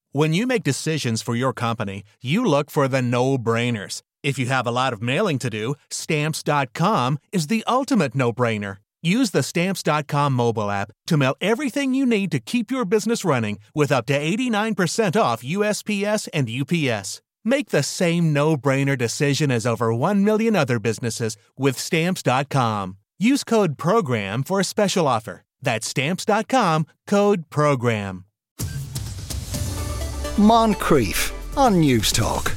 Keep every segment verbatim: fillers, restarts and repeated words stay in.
When you make decisions for your company, you look for the no-brainers. If you have a lot of mailing to do, Stamps dot com is the ultimate no-brainer. Use the Stamps dot com mobile app to mail everything you need to keep your business running with up to eighty-nine percent off U S P S and U P S. Make the same no-brainer decision as over one million other businesses with Stamps dot com. Use code PROGRAM for a special offer. That's Stamps dot com, code PROGRAM. Moncrief on News Talk.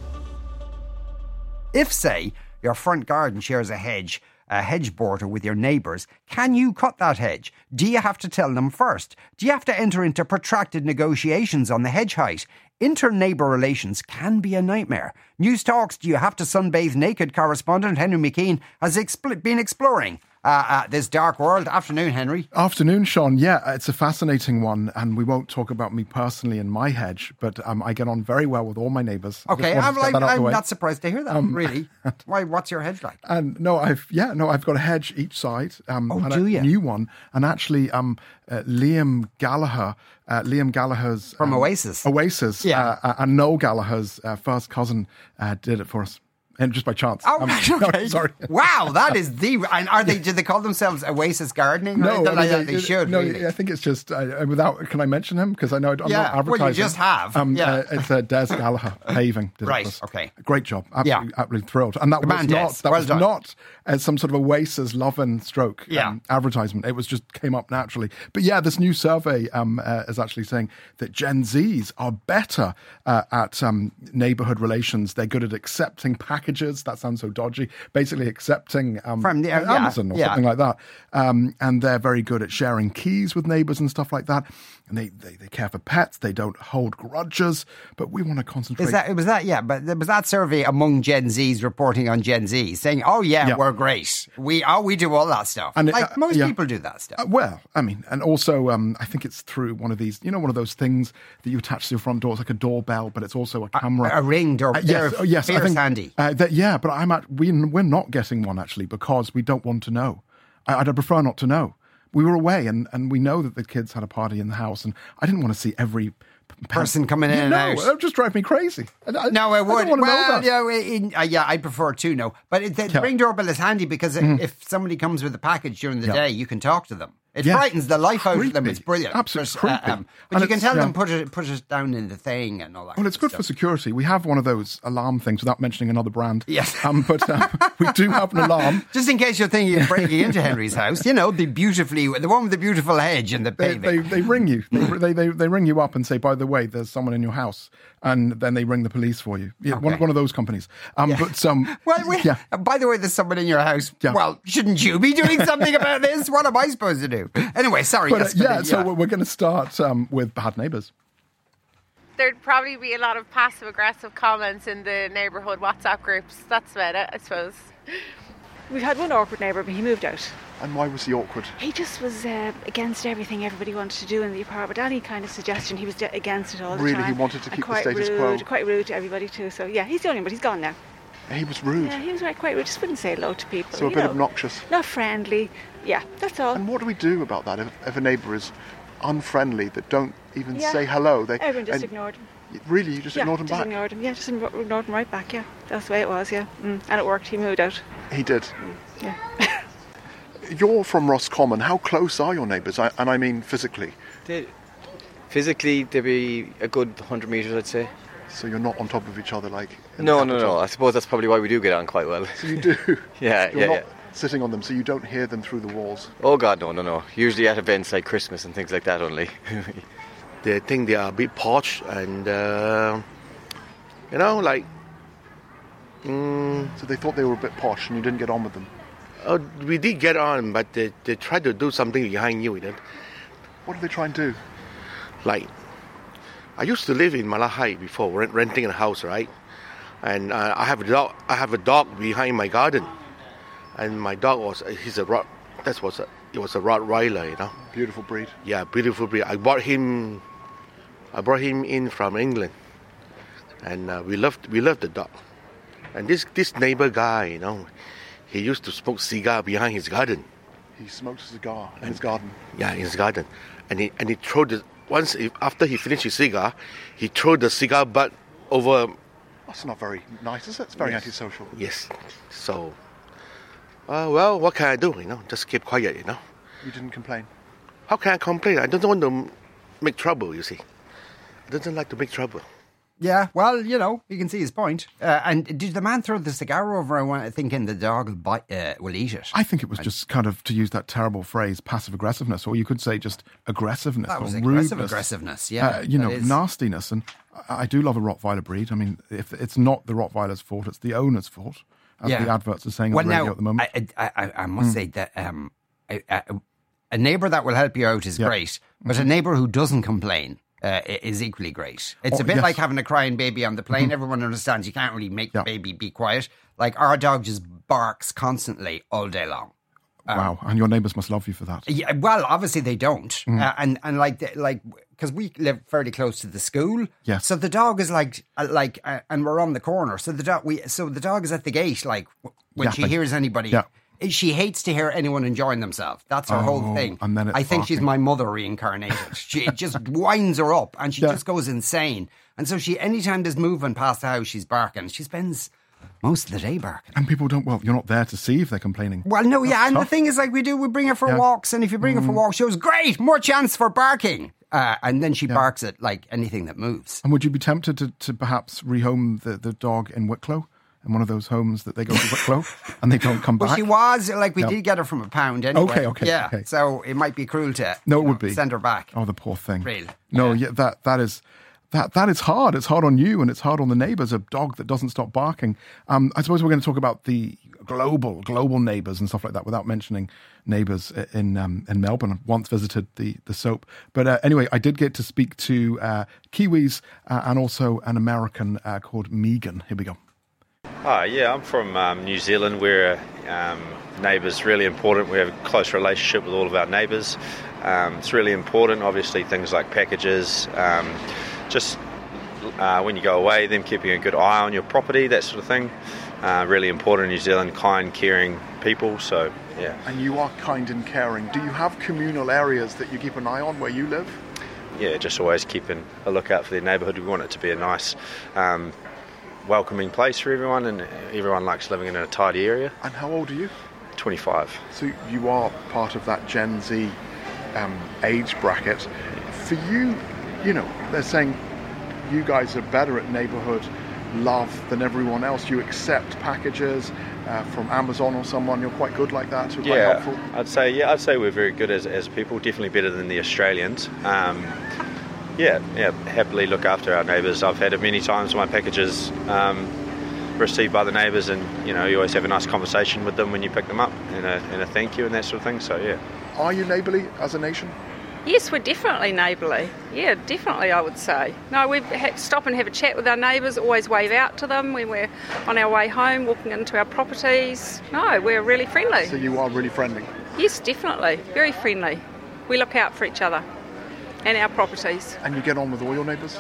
If, say, your front garden shares a hedge, a hedge border with your neighbours, can you cut that hedge? Do you have to tell them first? Do you have to enter into protracted negotiations on the hedge height? Inter-neighbour relations can be a nightmare. News Talk's Do You Have to Sunbathe Naked correspondent Henry McKean has expl- been exploring uh, uh, this dark world. Afternoon, Henry. Afternoon, Sean. Yeah, it's a fascinating one, and we won't talk about me personally in my hedge, but um, I get on very well with all my neighbours. Okay, I'm, like, I'm not surprised to hear that, um, really. Why? What's your hedge like? And no, I've yeah, no, I've got a hedge each side. Um, oh, and do a you? New one, and actually, um, uh, Liam Gallagher, uh, Liam Gallagher's from um, Oasis, Oasis, yeah, uh, and Noel Gallagher's uh, first cousin uh, did it for us. And just by chance. Oh, um, right, okay. No, sorry. Wow, that is the... And are they? Do they call themselves Oasis Gardening? No, I mean, they, they should. No, really. I think it's just uh, without. Can I mention him? Because I know I'm yeah. not advertising. Well, you just have. Um, yeah. uh, it's uh, Des Gallagher paving. Did right. It Okay. Great job. Absolutely, yeah. absolutely thrilled. And that the was man not. Des. That well was done. not uh, some sort of Oasis love and stroke yeah. um, advertisement. It was just came up naturally. But yeah, this new survey um, uh, is actually saying that Gen Zs are better uh, at um, neighbourhood relations. They're good at accepting packages. That sounds so dodgy. Basically accepting um, From the, uh, yeah, Amazon or yeah. something like that. Um, and they're very good at sharing keys with neighbours and stuff like that. And they, they, they care for pets. They don't hold grudges. But we want to concentrate. Is that, was that, yeah, but was that survey among Gen Zs reporting on Gen Z saying, oh, yeah, yeah. we're great. We oh, we do all that stuff. And like, uh, most yeah. people do that stuff. Uh, well, I mean, and also, um, I think it's through one of these, you know, one of those things that you attach to your front door. It's like a doorbell, but it's also a camera. A, a ring doorbell. Uh, yes, oh, yes, I think, handy. Uh, that, yeah, but I'm at, we, we're not getting one, actually, because we don't want to know. I, I'd prefer not to know. We were away, and, and we know that the kids had a party in the house, and I didn't want to see every person coming in you and know, out. It would just drive me crazy. I, no, it would. I don't want to well, know that. Yeah, in, uh, yeah, I prefer to know. But it, the yeah. ring doorbell is handy because mm. if somebody comes with a package during the yeah. day, you can talk to them. It yes. frightens the life creepy. out of them. It's brilliant. Absolutely But, creepy. Uh, um, but and you can tell yeah. them put it put it down in the thing and all that. Well, it's good stuff. for security. We have one of those alarm things without mentioning another brand. Yes. Um, but um, we do have an alarm. Just in case you're thinking of breaking into Henry's house, you know, the beautifully, the one with the beautiful hedge and the paving. They, they, they ring you. They, they, they, they ring you up and say, by the way, there's someone in your house. And then they ring the police for you. Yeah, okay. one, one of those companies. Um, yeah. But um, well, we, yeah. by the way, there's someone in your house. Yeah. Well, shouldn't you be doing something about this? What am I supposed to do? Anyway, sorry. But, yes, uh, yeah, the, so yeah. we're going to start um, with bad neighbours. There'd probably be a lot of passive-aggressive comments in the neighbourhood WhatsApp groups. That's about it, I suppose. We've had one awkward neighbour, but he moved out. And why was he awkward? He just was uh, against everything everybody wanted to do in the apartment. Any kind of suggestion, he was de- against it all the really, time. Really, he wanted to keep quite the status rude, quo? Quite rude to everybody too. So yeah, he's the only one, but he's gone now. He was rude? Yeah, he was right, quite rude. Just wouldn't say hello to people. So a bit know. obnoxious? Not friendly. Yeah, that's all. And what do we do about that if, if a neighbour is unfriendly, that don't even yeah. say hello? They, Everyone just and, ignored him. Really? You just yeah, ignored him just back? ignored him. Yeah, just ignored him right back, yeah. That's the way it was, yeah. Mm. And it worked. He moved out. He did? Mm. Yeah. You're from Roscommon. How close are your neighbours? I, and I mean physically. They, physically, they'd be a good one hundred metres, I'd say. So you're not on top of each other like... No, no, no. I suppose that's probably why we do get on quite well. So you do? yeah, you're yeah, not yeah. sitting on them, so you don't hear them through the walls? Oh, God, no, no, no. Usually at events like Christmas and things like that only. They think they are a bit posh and, uh, you know, like... Mm, so they thought they were a bit posh and you didn't get on with them? Oh, we did get on, but they, they tried to do something behind you. You know? What did they try and do? Like, I used to live in Malahide before, rent, renting a house, right? And uh, I have a dog. I have a dog behind my garden, and my dog was he's a rot. That was a it was a Rottweiler, you know. Beautiful breed. Yeah, beautiful breed. I bought him. I brought him in from England, and uh, we loved we loved the dog. And this this neighbor guy, you know. He used to smoke cigar behind his garden. He smoked a cigar in and, his garden? Yeah, in his garden. And he and he threw the once he, after he finished his cigar, he threw the cigar butt over. That's not very nice, is it? It's very Yes. antisocial. Yes. So, uh, well, what can I do? You know, just keep quiet. You know, You didn't complain. how can I complain? I don't want to make trouble. You see, I don't like to make trouble. Yeah, well, you know, you can see his point. Uh, and did the man throw the cigar over? I want thinking the dog will, bite, uh, will eat it. I think it was just kind of, to use that terrible phrase, passive aggressiveness, or you could say just aggressiveness That was or aggressive rudeness. aggressiveness, yeah, Uh, you that know, is. nastiness. And I I do love a Rottweiler breed. I mean, if it's not the Rottweiler's fault, it's the owner's fault, as Yeah. the adverts are saying Well, on the radio now, at the moment. I, I, I, I must say that um, a, a, a neighbour that will help you out is Yeah. great, but a neighbour who doesn't complain uh, i- is equally great. It's Oh, a bit yes. like having a crying baby on the plane. Everyone understands you can't really make Yeah. the baby be quiet. Like, our dog just barks constantly all day long. Wow, and your neighbours must love you for that. Yeah, well, obviously they don't, Mm. uh, and and like the- like because we live fairly close to the school. Yes. So the dog is like uh, like, uh, and we're on the corner. So the dog we so the dog is at the gate. Like w- when she Yapping. hears anybody, Yeah. eh, she hates to hear anyone enjoying themselves. That's her whole Oh, thing. and then it's I think she's barking. my mother reincarnated. She it just winds her up, and she Yeah. just goes insane. And so she, anytime there's movement past the house, she's barking. She spends most of the day barking. And people don't, well, you're not there to see if they're complaining. Well, no, yeah, That's and tough. the thing is, like, we do, we bring her for Yeah. walks, and if you bring her for walks, she goes, great, more chance for barking. Uh, and then she barks at, like, anything that moves. And would you be tempted to, to perhaps rehome the, the dog in Wicklow? In one of those homes that they go to Wicklow and they don't come Well, back? she was, like, we No. did get her from a pound anyway. Okay, okay, Yeah, okay. so it might be cruel to No, you it know, would be. send her back. Oh, the poor thing. Really? No, yeah, that that is that that is hard. It's hard on you and it's hard on the neighbours. A dog that doesn't stop barking. Um, I suppose we're going to talk about the global global neighbours and stuff like that without mentioning neighbours in um, in Melbourne. I once visited the the soap, but uh, anyway, I did get to speak to uh, Kiwis uh, and also an American uh, called Megan. Here we go. Oh, yeah, I'm from um, New Zealand, where um, neighbours really important. We have a close relationship with all of our neighbours. Um, it's really important, obviously, things like packages, um, just uh, when you go away, them keeping a good eye on your property, that sort of thing. Uh, really important in New Zealand, kind, caring people, so, yeah. And you are kind and caring. Do you have communal areas that you keep an eye on where you live? Yeah, just always keeping a lookout for the neighbourhood. We want it to be a nice, um, welcoming place for everyone, and everyone likes living in a tidy area. And how old are you? twenty-five. So you are part of that Gen Z um, age bracket. For you, you know, they're saying you guys are better at neighbourhood love than everyone else. You accept packages uh, from Amazon or someone. You're quite good like that. You're quite Yeah, helpful. I'd say yeah, I'd say we're very good as as people. Definitely better than the Australians. Um, yeah, yeah, happily look after our neighbours. I've had it many times. My packages um, received by the neighbours, and you know, you always have a nice conversation with them when you pick them up, and a, and a thank you and that sort of thing. So yeah. Are you neighbourly as a nation? Yes, we're definitely neighbourly. Yeah, definitely, I would say. No, we stop and have a chat with our neighbours, always wave out to them when we're on our way home, walking into our properties. No, we're really friendly. So you are really friendly? Yes, definitely. Very friendly. We look out for each other and our properties. And you get on with all your neighbours?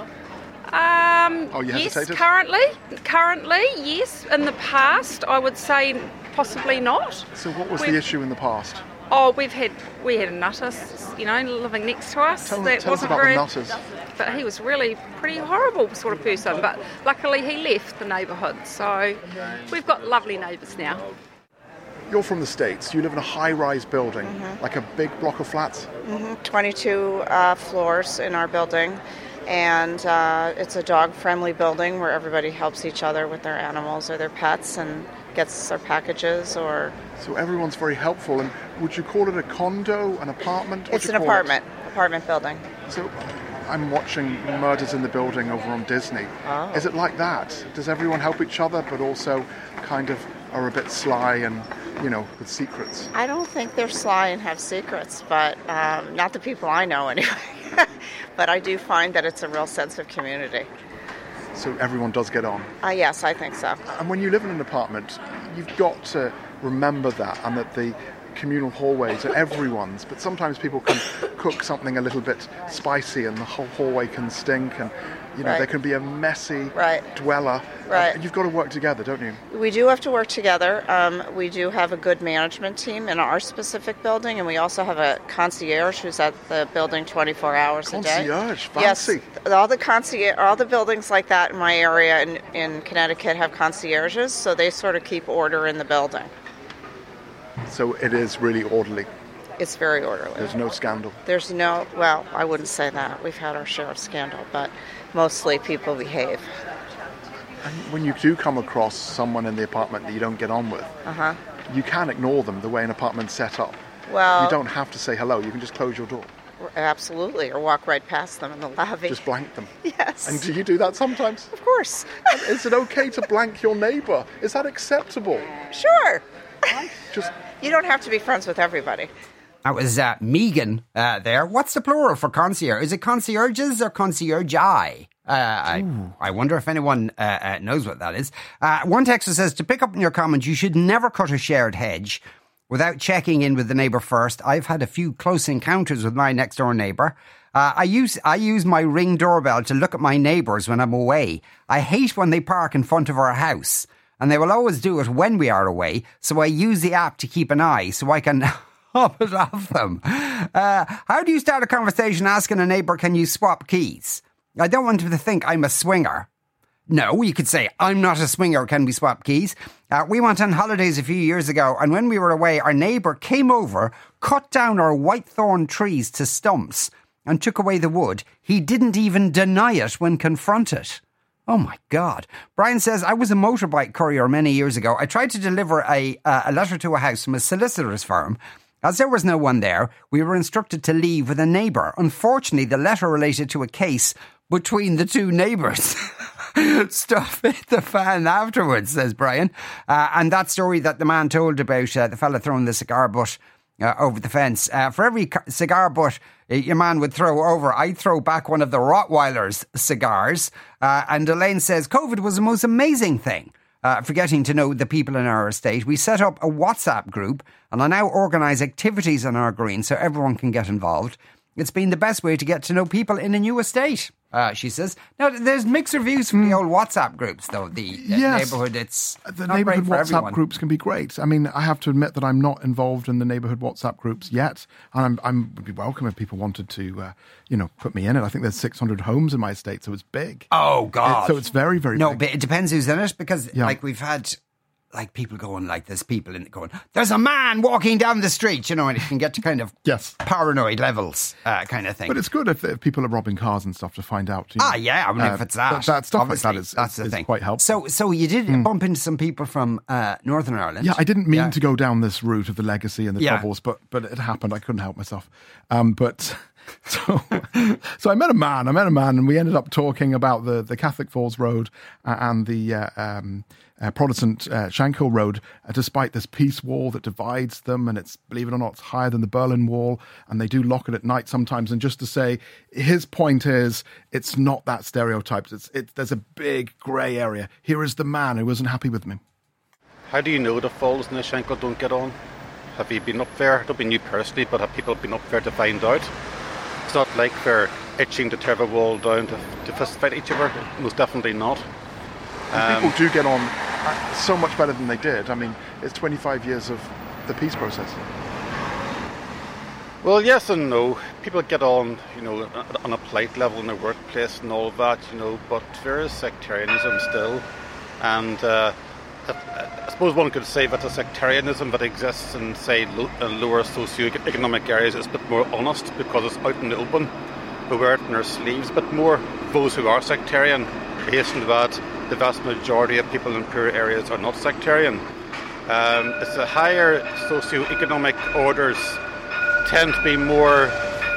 Um, Oh, you yes, hesitated? currently. Currently, yes. In the past, I would say possibly not. So what was We've- the issue in the past? Oh, we've had we had a nutter, you know, living next to us. Tell, that tell us wasn't about very, the nutters. But he was really pretty horrible sort of person. But luckily, he left the neighbourhood, so we've got lovely neighbours now. You're from the States. You live in a high-rise building, Mhm. like a big block of flats. hmm twenty-two uh, floors in our building, and uh, it's a dog-friendly building where everybody helps each other with their animals or their pets and gets their packages. Or So everyone's very helpful. And would you call it a condo, an apartment? What it's do an you call it? apartment, apartment building. So I'm watching Murders in the Building over on Disney. Oh. Is it like that? Does everyone help each other, but also kind of are a bit sly and, you know, with secrets? I don't think they're sly and have secrets, but um, not the people I know anyway. But I do find that it's a real sense of community. So everyone does get on. Uh, yes, I think so. And when you live in an apartment, you've got to remember that, and that the communal hallways are everyone's, but sometimes people can cook something a little bit spicy and the whole hallway can stink, and you know Right. there can be a messy Right. dweller. Right. And you've got to work together, don't you? We do have to work together. Um, we do have a good management team in our specific building, and we also have a concierge who's at the building twenty-four hours a day. Concierge, fancy. Yes, all the concierge, all the buildings like that in my area in, in Connecticut have concierges, so they sort of keep order in the building. So it is really orderly. It's very orderly. There's no scandal. There's no, well, I wouldn't say that. We've had our share of scandal, but mostly people behave. And when you do come across someone in the apartment that you don't get on with, Uh-huh. you can ignore them the way an apartment's set up. Well, You don't have to say hello. You can just close your door. absolutely, or walk right past them in the lobby. Just blank them. Yes. And do you do that sometimes? Of course. Is it okay to blank your neighbour? Is that acceptable? Sure. Just You don't have to be friends with everybody. That was uh, Megan uh, there. What's the plural for concierge? Is it concierges or conciergi? Uh, I, I wonder if anyone uh, uh, knows what that is. Uh, one texter says, to pick up on your comment, you should never cut a shared hedge without checking in with the neighbour first. I've had a few close encounters with my next door neighbour. Uh, I use I use my Ring doorbell to look at my neighbours when I'm away. I hate when they park in front of our house, and they will always do it when we are away, so I use the app to keep an eye so I can hop it off them. Uh, how do you start a conversation asking a neighbour, can you swap keys? I don't want them to think I'm a swinger. No, you could say, I'm not a swinger, can we swap keys? Uh, we went on holidays a few years ago, and when we were away, our neighbour came over, cut down our whitethorn trees to stumps, and took away the wood. He didn't even deny it when confronted. Oh my God. Brian says, I was a motorbike courier many years ago. I tried to deliver a, uh, a letter to a house from a solicitor's firm. As there was no one there, we were instructed to leave with a neighbour. Unfortunately, the letter related to a case between the two neighbours. Stuff hit the fan afterwards, says Brian. Uh, and that story that the man told about uh, the fella throwing the cigar butt uh, over the fence. Uh, for every ca- cigar butt uh, your man would throw over, I'd throw back one of the Rottweiler's cigars. Uh, and Elaine says, COVID was the most amazing thing. Uh, forgetting to know the people in our estate, we set up a WhatsApp group and I now organise activities on our green so everyone can get involved. It's been the best way to get to know people in a new estate, uh, she says. Now, there's mixed reviews from the old WhatsApp groups, though. The uh, Yes. neighbourhood, it's The not neighbourhood great for WhatsApp everyone. groups can be great. I mean, I have to admit that I'm not involved in the neighbourhood WhatsApp groups yet, and I'm, I'm would be welcome if people wanted to, uh, you know, put me in it. I think there's six hundred homes in my estate, so it's big. Oh, God. It- so it's very, very No, big. but it depends who's in it, because, Yeah. like, we've had... Like people going like there's people in it going, there's a man walking down the street, you know, and it can get to kind of yes. paranoid levels, uh, kind of thing. But it's good if, if people are robbing cars and stuff to find out. You know, Ah, yeah, I mean, uh, if it's that, that, that stuff obviously, like that is, that's the is thing. quite helpful. So, so you did bump into some people from uh, Northern Ireland. Yeah, I didn't mean Yeah. to go down this route of the legacy and the Yeah. troubles, but but it happened. I couldn't help myself. Um, but so so I met a man. I met a man, and we ended up talking about the, the Catholic Falls Road uh, and the uh, um, uh, Protestant uh, Shankill Road. Uh, despite this peace wall that divides them, and it's, believe it or not, it's higher than the Berlin Wall, and they do lock it at night sometimes. And just to say, his point is, it's not that stereotyped. It's it. There's a big grey area. Here is the man who wasn't happy with me. How do you know the Falls and the Shankill don't get on? Have you been up there? Not been you personally, but have people been up there to find out? It's not like they're itching to tear the wall down to, to fist fight each other. Most definitely not. And people do get on uh, so much better than they did. I mean, it's twenty-five years of the peace process. Well, yes and no. People get on, you know, on a polite level in their workplace and all of that, you know, but there is sectarianism still. And uh, I suppose one could say that the sectarianism that exists in, say, lo- in lower socio-economic areas is a bit more honest because it's out in the open. They wear it in their sleeves, but more those who are sectarian. I hasten to add, the vast majority of people in poorer areas are not sectarian. Um, it's the higher socio-economic orders tend to be more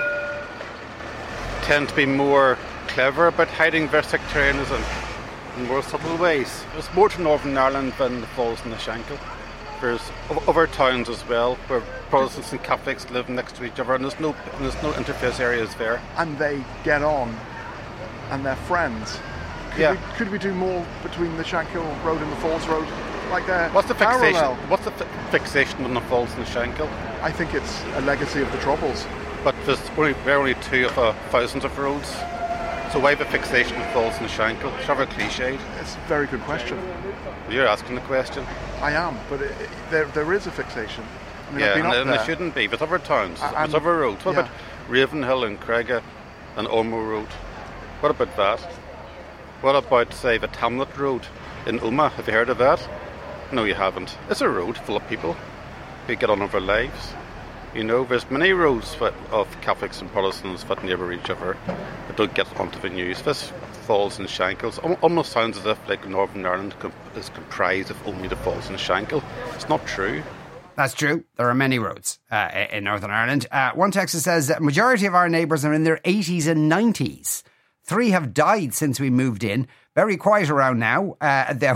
tend to be more clever about hiding their sectarianism in more subtle ways. There's more to Northern Ireland than the Falls and the Shankill. There's other towns as well where Protestants and Catholics live next to each other, and there's no and there's no interface areas there. And they get on, and they're friends. Could, Yeah. we, could we do more between the Shankill Road and the Falls Road? like they're What's the fixation? parallel. What's the fi- fixation on the falls and shankill? I think it's a legacy of the Troubles. But there's only, there are only two of uh, thousands of roads. So why the fixation on falls and shankill? It's rather cliched. It's a very good question. You're asking the question. I am, but it, it, there there is a fixation. I mean, yeah, I've been and, up and there. there shouldn't be. There's other towns, Uh, there's and- other roads. What yeah. about Ravenhill and Craigie and Ormo Road? What about that? What about, say, the Tamlet Road in Omagh? Have you heard of that? No, you haven't. It's a road full of people who get on with their lives. You know, there's many roads that, of Catholics and Protestants that neighbour each other that don't get onto the news. This Falls and Shankles al- almost sounds as if like Northern Ireland com- is comprised of only the Falls and Shankill. It's not true. That's true. There are many roads uh, in Northern Ireland. Uh, one texter says that majority of our neighbours are in their eighties and nineties. Three have died since we moved in. Very quiet around now. Uh, well,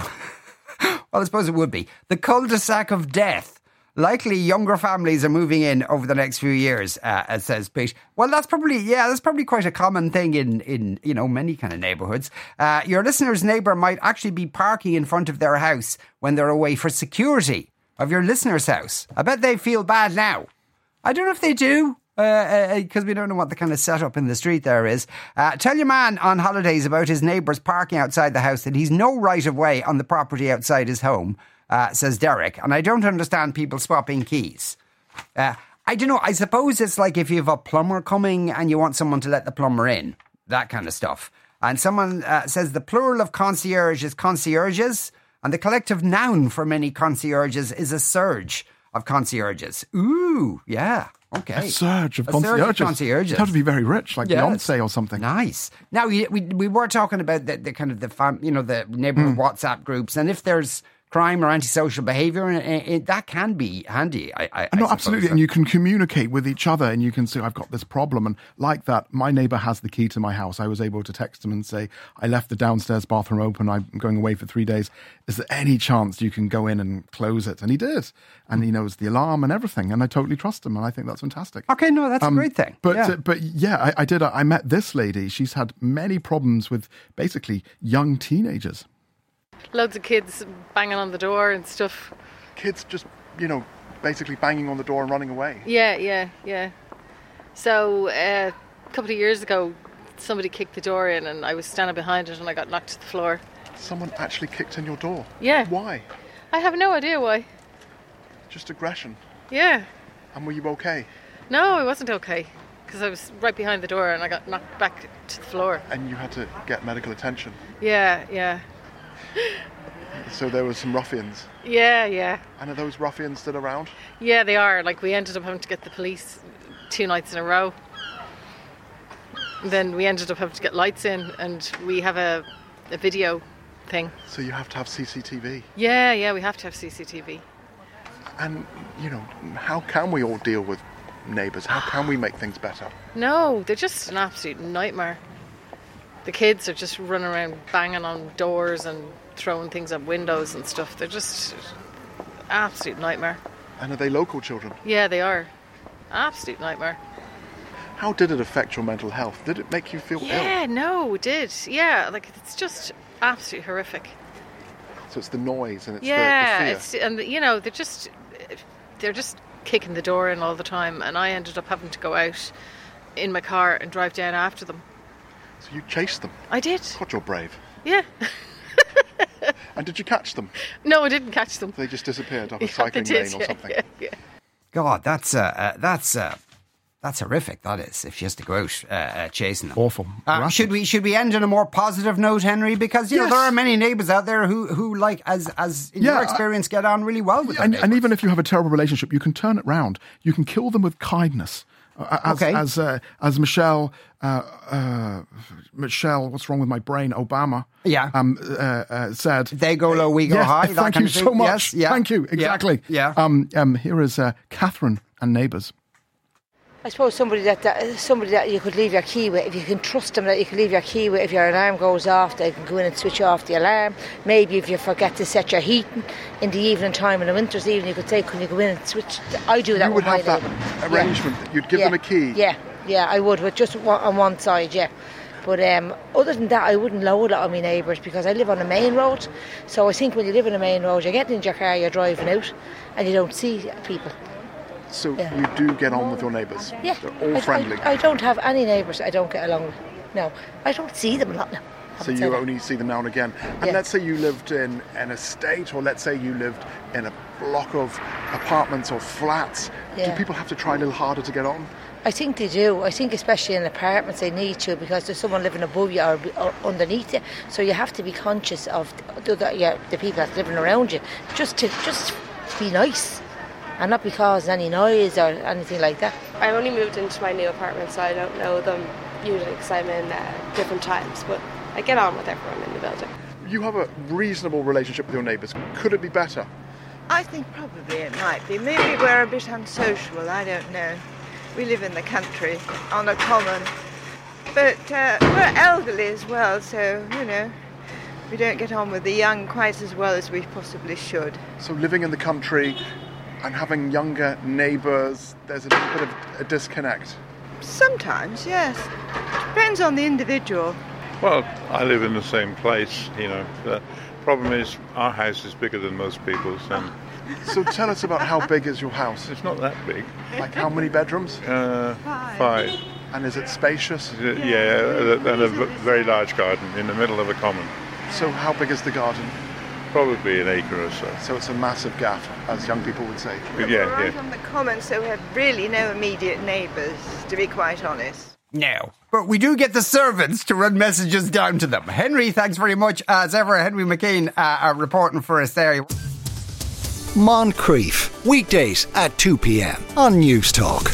I suppose it would be. The cul-de-sac of death. Likely younger families are moving in over the next few years, uh, says Pete. Well, that's probably, yeah, that's probably quite a common thing in, in you know, many kind of neighbourhoods. Uh, your listener's neighbour might actually be parking in front of their house when they're away for security of your listener's house. I bet they feel bad now. I don't know if they do, because uh, uh, we don't know what the kind of setup in the street there is. Uh, tell your man on holidays about his neighbours parking outside the house that he's no right of way on the property outside his home. Uh, says Derek, and I don't understand people swapping keys. Uh, I don't know, I suppose it's like if you have a plumber coming and you want someone to let the plumber in, that kind of stuff. And someone uh, says the plural of concierge is concierges, and the collective noun for many concierges is a surge of concierges. Ooh, yeah, okay. A surge of A surge concierges. of concierges. You'd have to be very rich, like Yes. Beyonce or something. Nice. Now, we we, we were talking about the, the kind of the fam, you know, the neighbourhood Mm. WhatsApp groups, and if there's crime or antisocial behaviour, and it, it, that can be handy. I, I, I No, suppose. absolutely. And you can communicate with each other and you can say, I've got this problem. And like that, my neighbour has the key to my house. I was able to text him and say, I left the downstairs bathroom open. I'm going away for three days. Is there any chance you can go in and close it? And he did. And he knows the alarm and everything. And I totally trust him. And I think that's fantastic. Okay, no, that's Um, a great thing. But yeah. uh, but yeah, I, I did. I met this lady. She's had many problems with basically young teenagers. Loads of kids banging on the door and stuff. Kids just, you know, basically banging on the door and running away. Yeah, yeah, yeah. So uh, a couple of years ago, somebody kicked the door in and I was standing behind it and I got knocked to the floor. Someone actually kicked in your door? Yeah. Why? I have no idea why. Just aggression. Yeah. And were you okay? No, it wasn't okay. Because I was right behind the door and I got knocked back to the floor. And you had to get medical attention. Yeah, yeah. So there were some ruffians. Yeah, yeah. And are those ruffians still around? Yeah, they are. Like, we ended up having to get the police two nights in a row. Then we ended up having to get lights in, and we have a, a video thing. So you have to have C C T V. Yeah, yeah, we have to have C C T V. And, you know, how can we all deal with neighbours? How can we make things better? No, they're just an absolute nightmare. The kids are just running around banging on doors and throwing things at windows and stuff. They're just absolute nightmare. And are they local children? Yeah, they are. Absolute nightmare. How did it affect your mental health? Did it make you feel ill? Yeah, no, it did. Yeah, like, it's just absolutely horrific. So it's the noise and it's yeah, the, the fear. it's and you know they're just they're just kicking the door in all the time, and I ended up having to go out in my car and drive down after them. So you chased them? I did. God, you're brave. Yeah. And did you catch them? No, I didn't catch them. They just disappeared off a Yeah, cycling they did, lane or yeah, something. Yeah, yeah. God, that's uh, uh, that's uh, that's horrific. That is, if she has to go out uh, uh, chasing them. Awful. Uh, should we should we end on a more positive note, Henry? Because you Yes. know there are many neighbours out there who who like as as in Yeah, your I- experience get on really well with their And, neighbours. and even if you have a terrible relationship, you can turn it round. You can kill them with kindness. Uh, as, Okay. As uh, as Michelle, uh, uh, Michelle, what's wrong with my brain? Obama. Yeah. Um. Uh, uh, said they go low, we go yes, high. that Thank kind you of thing. so much. Yes, yeah. Thank you. Yeah, Exactly. Yeah. Um. Um. Here is uh, Catherine and neighbours. I suppose somebody that, that somebody that you could leave your key with, if you can trust them that you can leave your key with, if your alarm goes off, they can go in and switch off the alarm. Maybe if you forget to set your heating in the evening time, in the winter's evening, you could say, can you go in and switch? I do that You with would my have that neighbour. arrangement. Yeah. You'd give yeah. them a key. Yeah, yeah, I would, but just one- on one side, yeah. But um, other than that, I wouldn't know a lot of my neighbours because I live on a main road. So I think when you live on a main road, you're getting into your car, you're driving out, and you don't see people. So yeah. you do get on with your neighbours? Yeah. They're all I, friendly? I, I don't have any neighbours I don't get along with. No, I don't see them a lot now. So you only see them now and again. And yeah. let's say you lived in an estate, or let's say you lived in a block of apartments or flats. Yeah. Do people have to try a little harder to get on? I think they do. I think especially in apartments they need to, because there's someone living above you or, or underneath you. So you have to be conscious of the, the, yeah, the people that's living around you. Just to just be nice and not be causing any noise or anything like that. I only moved into my new apartment, so I don't know them usually because I'm in uh, different times. But I get on with everyone in the building. You have a reasonable relationship with your neighbours. Could it be better? I think probably it might be. Maybe we're a bit unsociable, I don't know. We live in the country, on a common. But uh, we're elderly as well, so, you know, we don't get on with the young quite as well as we possibly should. So living in the country and having younger neighbours, there's a little bit of a disconnect? Sometimes, yes. Depends on the individual. Well, I live in the same place, you know. The problem is our house is bigger than most people's. And so tell us about how big is your house? It's not that big. Like how many bedrooms? Uh, five. five. And is it spacious? Yeah, yeah, and a very large garden in the middle of a common. So how big is the garden? Probably an acre or so. So it's a massive gaff, as young people would say. Yeah, we're right yeah. on the common, so we have really no immediate neighbours, to be quite honest. No, but we do get the servants to run messages down to them. Henry, thanks very much. As ever, Henry McKean uh, are reporting for us there. Moncrief, weekdays at two p.m. on News Talk.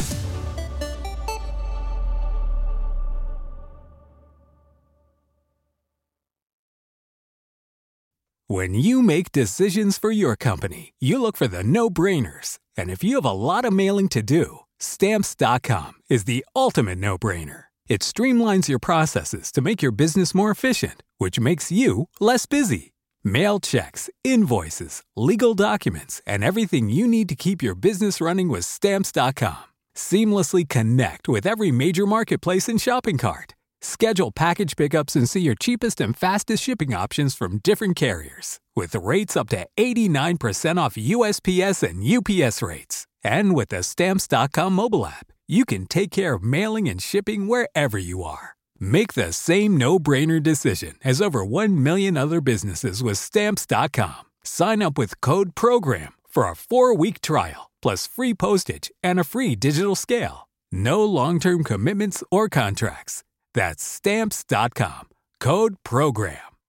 When you make decisions for your company, you look for the no-brainers. And if you have a lot of mailing to do, Stamps dot com is the ultimate no-brainer. It streamlines your processes to make your business more efficient, which makes you less busy. Mail checks, invoices, legal documents, and everything you need to keep your business running with Stamps dot com. Seamlessly connect with every major marketplace and shopping cart. Schedule package pickups and see your cheapest and fastest shipping options from different carriers, with rates up to eighty-nine percent off U S P S and U P S rates. And with the Stamps dot com mobile app, you can take care of mailing and shipping wherever you are. Make the same no-brainer decision as over one million other businesses with Stamps dot com. Sign up with code PROGRAM for a four-week trial, plus free postage and a free digital scale. No long-term commitments or contracts. That's Stamps dot com. Code PROGRAM.